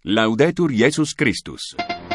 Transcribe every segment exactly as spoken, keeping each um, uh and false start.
Laudetur Jesus Christus.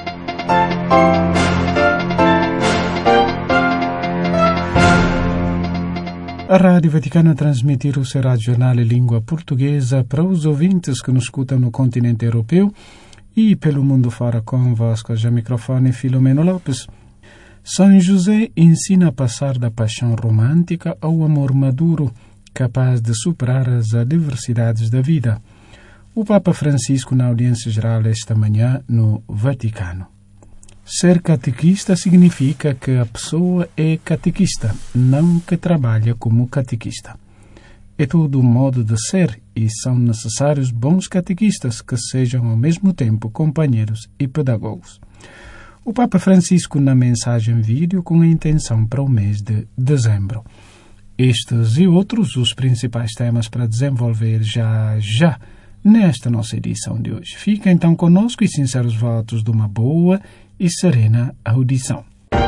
A Rádio Vaticana transmitir o seu jornal em língua portuguesa para os ouvintes que nos escutam no continente europeu e pelo mundo fora. Convosco, já microfone Filomeno Lopes. São José ensina a passar da paixão romântica ao amor maduro, capaz de superar as adversidades da vida. O Papa Francisco na audiência geral esta manhã no Vaticano. Ser catequista significa que a pessoa é catequista, não que trabalha como catequista. É todo um modo de ser e são necessários bons catequistas que sejam ao mesmo tempo companheiros e pedagogos. O Papa Francisco na mensagem vídeo com a intenção para o mês de dezembro. Estes e outros os principais temas para desenvolver já já nesta nossa edição de hoje. Fica então conosco e sinceros votos de uma boa e serena audição.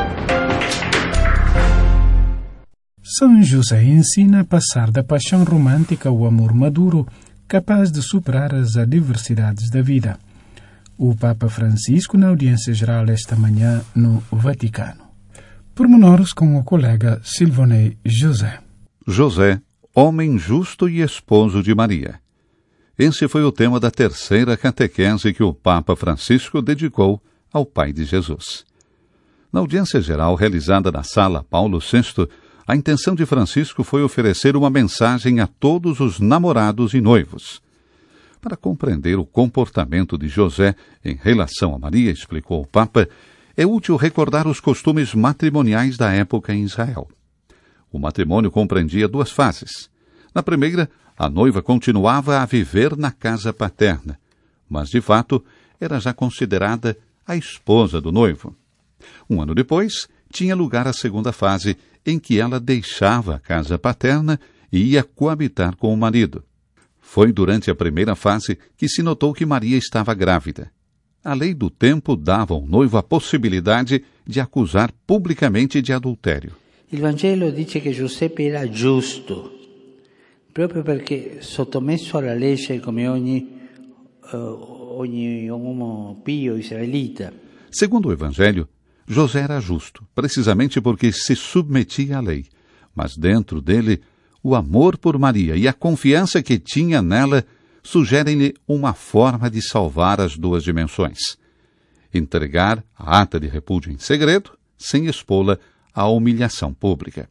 São José ensina a passar da paixão romântica ao amor maduro, capaz de superar as adversidades da vida. O Papa Francisco na audiência geral esta manhã no Vaticano. Pormenores com o colega Silvonei José. José, homem justo e esposo de Maria. Esse foi o tema da terceira catequese que o Papa Francisco dedicou ao pai de Jesus. Na audiência geral realizada na Sala Paulo sexto, a intenção de Francisco foi oferecer uma mensagem a todos os namorados e noivos. Para compreender o comportamento de José em relação a Maria, explicou o Papa, é útil recordar os costumes matrimoniais da época em Israel. O matrimônio compreendia duas fases. Na primeira, a noiva continuava a viver na casa paterna, mas, de fato, era já considerada a esposa do noivo. Um ano depois, tinha lugar a segunda fase, em que ela deixava a casa paterna e ia coabitar com o marido. Foi durante a primeira fase que se notou que Maria estava grávida. A lei do tempo dava ao noivo a possibilidade de acusar publicamente de adultério. Il Vangelo dice che Giuseppe era giusto, proprio perché sottomesso alla legge come ogni, uh, ogni uomo pio israelita. Segundo o Evangelho, José era justo, precisamente porque se submetia à lei, mas dentro dele, o amor por Maria e a confiança que tinha nela sugerem-lhe uma forma de salvar as duas dimensões. Entregar a ata de repúdio em segredo, sem expô-la à humilhação pública.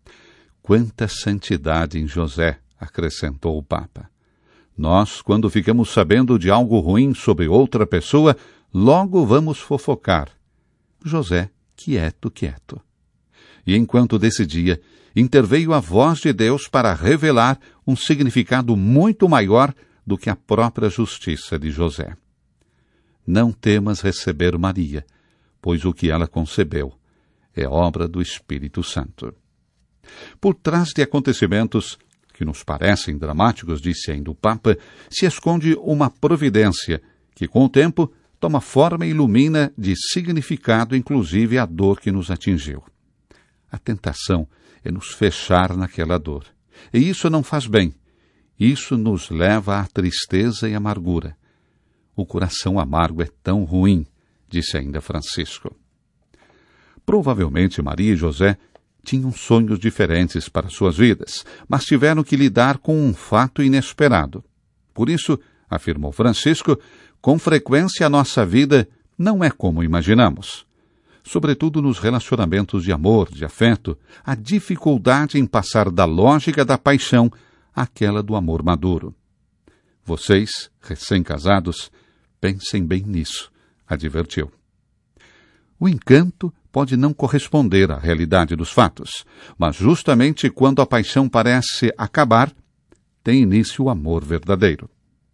Quanta santidade em José, acrescentou o Papa. Nós, quando ficamos sabendo de algo ruim sobre outra pessoa, logo vamos fofocar. José, quieto, quieto. E enquanto decidia, interveio a voz de Deus para revelar um significado muito maior do que a própria justiça de José. Não temas receber Maria, pois o que ela concebeu é obra do Espírito Santo. Por trás de acontecimentos que nos parecem dramáticos, disse ainda o Papa, se esconde uma providência que, com o tempo, toma forma e ilumina de significado, inclusive, a dor que nos atingiu. A tentação é nos fechar naquela dor. E isso não faz bem. Isso nos leva à tristeza e amargura. O coração amargo é tão ruim, disse ainda Francisco. Provavelmente Maria e José tinham sonhos diferentes para suas vidas, mas tiveram que lidar com um fato inesperado. Por isso, afirmou Francisco, com frequência a nossa vida não é como imaginamos. Sobretudo nos relacionamentos de amor, de afeto, a dificuldade em passar da lógica da paixão àquela do amor maduro. Vocês, recém-casados, pensem bem nisso, advertiu. O encanto pode não corresponder à realidade dos fatos, mas justamente quando a paixão parece acabar, tem início o amor verdadeiro.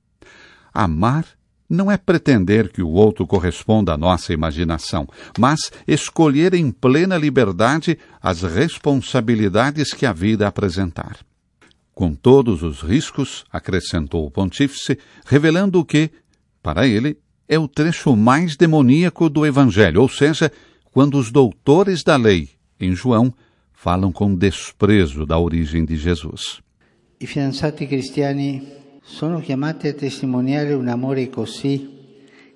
Amar não é pretender que o outro corresponda à nossa imaginação, mas escolher em plena liberdade as responsabilidades que a vida apresentar. Com todos os riscos, acrescentou o pontífice, revelando o que, para ele, é o trecho mais demoníaco do Evangelho, ou seja, quando os doutores da lei, em João, falam com desprezo da origem de Jesus. I fidanzati cristiani sono chiamati a testimoniare un amore così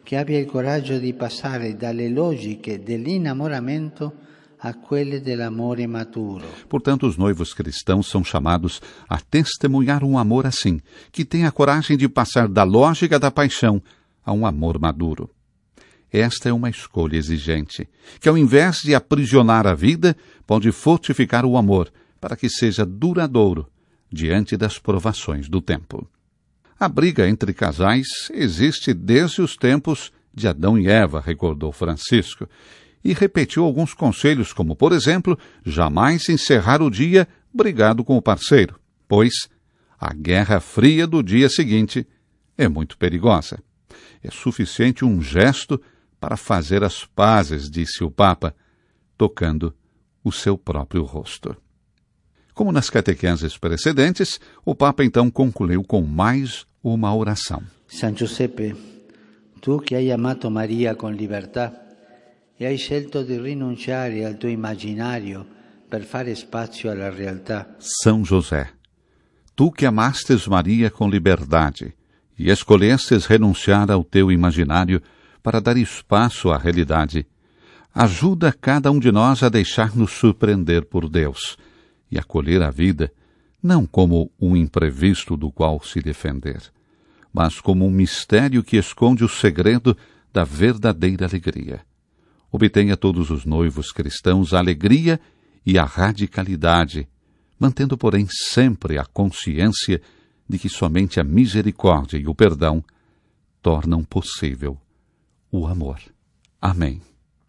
che abbia il coraggio di passare dalle logiche dell'innamoramento a quelle dell'amore maturo. Portanto, os noivos cristãos são chamados a testemunhar um amor assim, que tenha a coragem de passar da lógica da paixão a um amor maduro. Esta é uma escolha exigente, que ao invés de aprisionar a vida, pode fortificar o amor, para que seja duradouro diante das provações do tempo. A briga entre casais existe desde os tempos de Adão e Eva, recordou Francisco, e repetiu alguns conselhos, como, por exemplo, jamais encerrar o dia brigado com o parceiro, pois a guerra fria do dia seguinte é muito perigosa. É suficiente um gesto para fazer as pazes, disse o Papa, tocando o seu próprio rosto. Como nas catequeses precedentes, o Papa então concluiu com mais uma oração. San Giuseppe, tu che hai amato Maria con libertà e hai scelto di rinunciare al tuo immaginario per fare spazio alla realtà. São José, tu que amastes Maria com liberdade e escolhestes renunciar ao teu imaginário para dar espaço à realidade, ajuda cada um de nós a deixar-nos surpreender por Deus e acolher a vida não como um imprevisto do qual se defender, mas como um mistério que esconde o segredo da verdadeira alegria. Obtenha todos os noivos cristãos a alegria e a radicalidade, mantendo, porém, sempre a consciência de que somente a misericórdia e o perdão tornam possível o amor. Amém.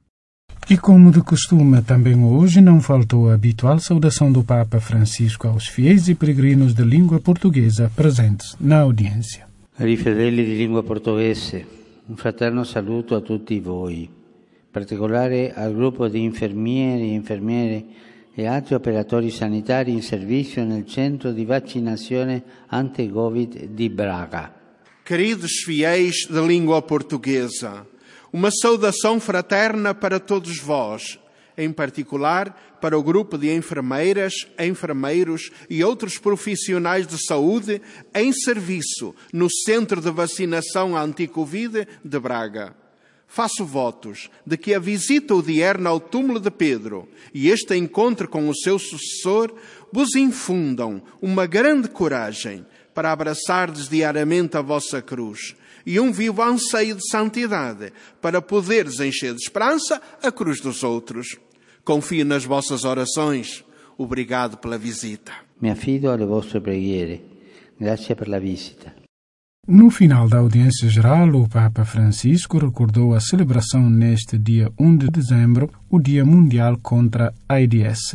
E como de costume, também hoje não faltou a habitual saudação do Papa Francisco aos fiéis e peregrinos de língua portuguesa presentes na audiência. Cari fedeli di lingua portoghese, un fraterno saluto a tutti voi, in particolare al gruppo di infermieri e infermiere e altri operatori sanitari in servizio nel centro di vaccinazione anti-Covid di Braga. Queridos fiéis da língua portuguesa, uma saudação fraterna para todos vós, em particular para o grupo de enfermeiras, enfermeiros e outros profissionais de saúde em serviço no Centro de Vacinação Anti-Covid de Braga. Faço votos de que a visita odierna ao túmulo de Pedro e este encontro com o seu sucessor vos infundam uma grande coragem para abraçardes diariamente a vossa cruz e um vivo anseio de santidade para poderes encher de esperança a cruz dos outros. Confio nas vossas orações. Obrigado pela visita. Mi affido alle vostre preghiere. Grazie per la visita. No final da audiência geral, o Papa Francisco recordou a celebração neste dia primeiro de dezembro, o Dia Mundial contra a AIDS.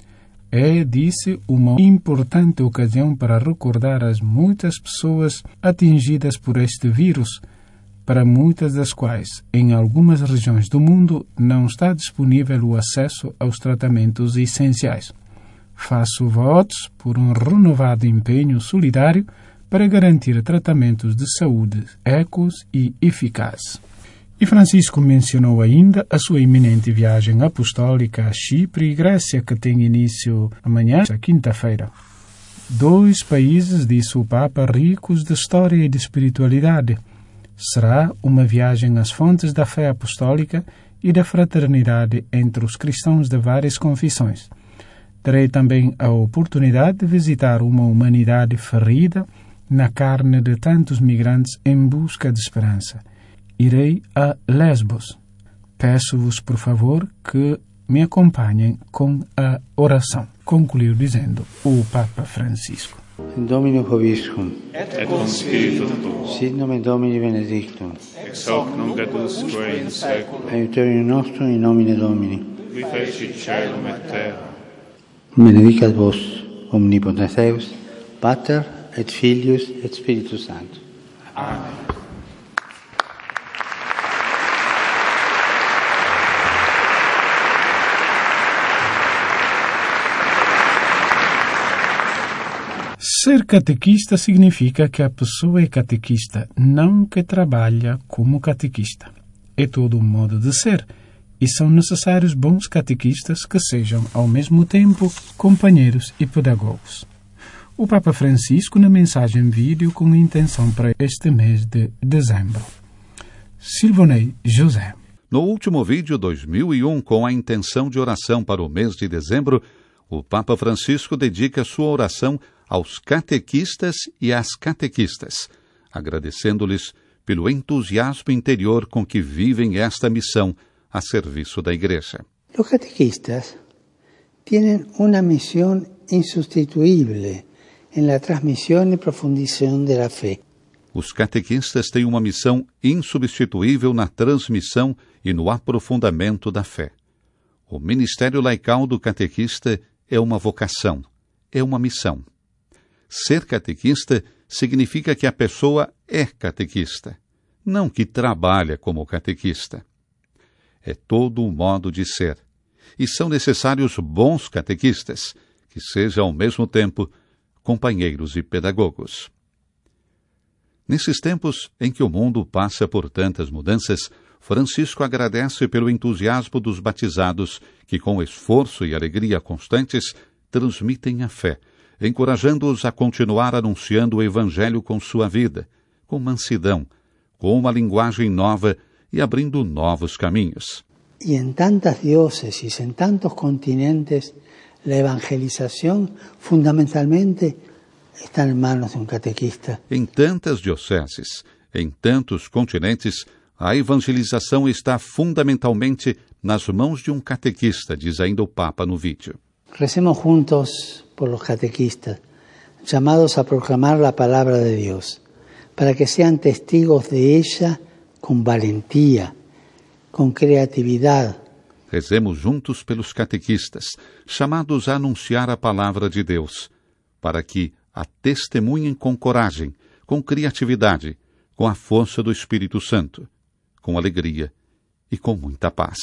É, disse, uma importante ocasião para recordar as muitas pessoas atingidas por este vírus, para muitas das quais, em algumas regiões do mundo, não está disponível o acesso aos tratamentos essenciais. Faço votos por um renovado empenho solidário para garantir tratamentos de saúde ecos e eficazes. E Francisco mencionou ainda a sua iminente viagem apostólica a Chipre e Grécia, que tem início amanhã, quinta-feira. Dois países, disse o Papa, ricos de história e de espiritualidade. Será uma viagem às fontes da fé apostólica e da fraternidade entre os cristãos de várias confissões. Terei também a oportunidade de visitar uma humanidade ferida na carne de tantos migrantes em busca de esperança. Irei a Lesbos. Peço-vos, por favor, que me acompanhem com a oração. Concluiu dizendo o Papa Francisco. Domino Vobiscum. Et cum spiritu tuo. Sit nomen Domini benedictum. Ex hoc nunc et usque in saeculum. Aiuterium nostrum in nomine Domini. Qui feci caelum et terra. Benedicat vos omnipotens Deus, Pater et Filius et Spiritus Sanctus. Amen. Ser catequista significa que a pessoa é catequista, não que trabalha como catequista. É todo um modo de ser, e são necessários bons catequistas que sejam, ao mesmo tempo, companheiros e pedagogos. O Papa Francisco, na mensagem vídeo com intenção para este mês de dezembro. Silvonei José. No último vídeo dois mil e um, com a intenção de oração para o mês de dezembro, o Papa Francisco dedica sua oração aos catequistas e às catequistas, agradecendo-lhes pelo entusiasmo interior com que vivem esta missão a serviço da Igreja. Os catequistas têm uma missão insustituível em la transmissão e profundização da fé. Os catequistas têm uma missão insubstituível na transmissão e no aprofundamento da fé. O ministério laical do catequista é uma vocação, é uma missão. Ser catequista significa que a pessoa é catequista, não que trabalha como catequista. É todo um modo de ser, e são necessários bons catequistas, que sejam ao mesmo tempo companheiros e pedagogos. Nesses tempos em que o mundo passa por tantas mudanças, Francisco agradece pelo entusiasmo dos batizados que, com esforço e alegria constantes, transmitem a fé, encorajando-os a continuar anunciando o Evangelho com sua vida, com mansidão, com uma linguagem nova e abrindo novos caminhos. E em tantas dióceses, em tantos continentes, a evangelização fundamentalmente está em manos de um catequista. Em tantas dioceses, em tantos continentes, a evangelização está fundamentalmente nas mãos de um catequista, diz ainda o Papa no vídeo. Recemos juntos por los catequistas, llamados a proclamar la palabra de Dios, para que sean testigos de ella con valentía, con creatividad. Rezemos juntos pelos catequistas, chamados a anunciar a palavra de Deus, para que a testemunhem com coragem, com criatividade, com a força do Espírito Santo, com alegria e com muita paz.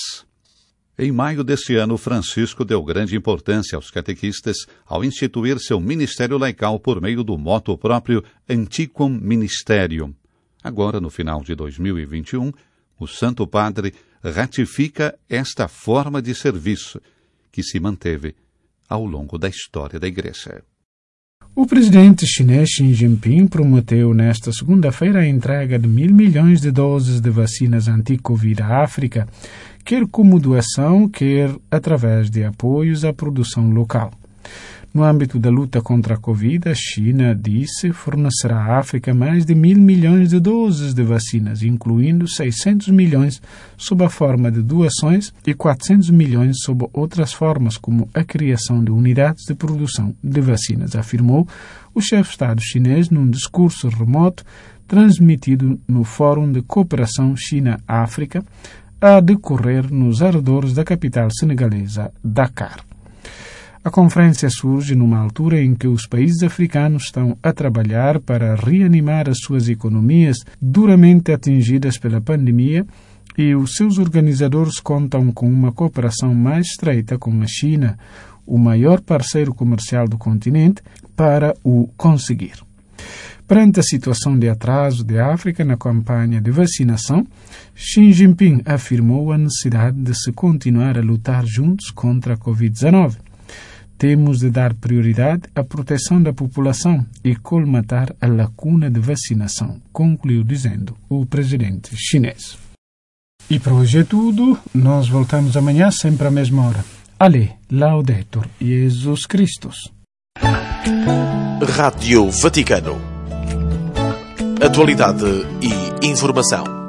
Em maio deste ano, Francisco deu grande importância aos catequistas ao instituir seu ministério laical por meio do moto próprio Antiquam Ministerium. Agora, no final de dois mil e vinte e um, o Santo Padre ratifica esta forma de serviço que se manteve ao longo da história da Igreja. O presidente chinês Xi Jinping prometeu nesta segunda-feira a entrega de mil milhões de doses de vacinas anti-Covid à África, quer como doação, quer através de apoios à produção local. No âmbito da luta contra a Covid, a China disse fornecerá à África mais de mil milhões de doses de vacinas, incluindo seiscentos milhões sob a forma de doações e quatrocentos milhões sob outras formas, como a criação de unidades de produção de vacinas, afirmou o chefe de Estado chinês num discurso remoto transmitido no Fórum de Cooperação China-África, a decorrer nos arredores da capital senegalesa, Dakar. A conferência surge numa altura em que os países africanos estão a trabalhar para reanimar as suas economias duramente atingidas pela pandemia e os seus organizadores contam com uma cooperação mais estreita com a China, o maior parceiro comercial do continente, para o conseguir. Perante a situação de atraso da África na campanha de vacinação, Xi Jinping afirmou a necessidade de se continuar a lutar juntos contra a covid dezenove. Temos de dar prioridade à proteção da população e colmatar a lacuna de vacinação, concluiu dizendo o presidente chinês. E para hoje é tudo. Nós voltamos amanhã, sempre à mesma hora. Ale, Laudetur Jesus Christus. Rádio Vaticano. Atualidade e informação.